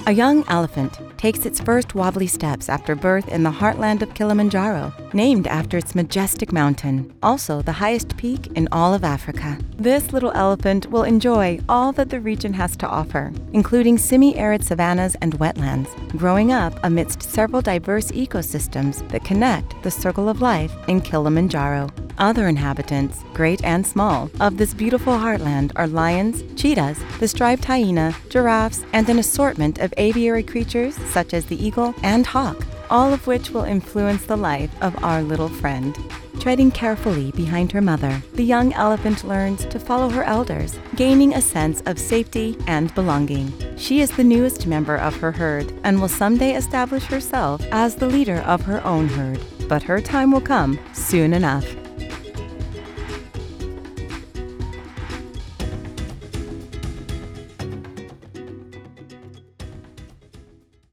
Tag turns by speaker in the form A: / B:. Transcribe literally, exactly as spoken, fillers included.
A: A young elephant takes its first wobbly steps after birth in the heartland of Kilimanjaro, named after its majestic mountain, also the highest peak in all of Africa. This little elephant will enjoy all that the region has to offer, including semi-arid savannas and wetlands, growing up amidst several diverse ecosystems that connect the circle of life in Kilimanjaro. Other inhabitants, great and small, of this beautiful heartland are lions, cheetahs, the striped hyena, giraffes, and an assortment of aviary creatures such as the eagle and hawk, all of which will influence the life of our little friend. Treading carefully behind her mother, the young elephant learns to follow her elders, gaining a sense of safety and belonging. She is the newest member of her herd and will someday establish herself as the leader of her own herd. But her time will come soon enough.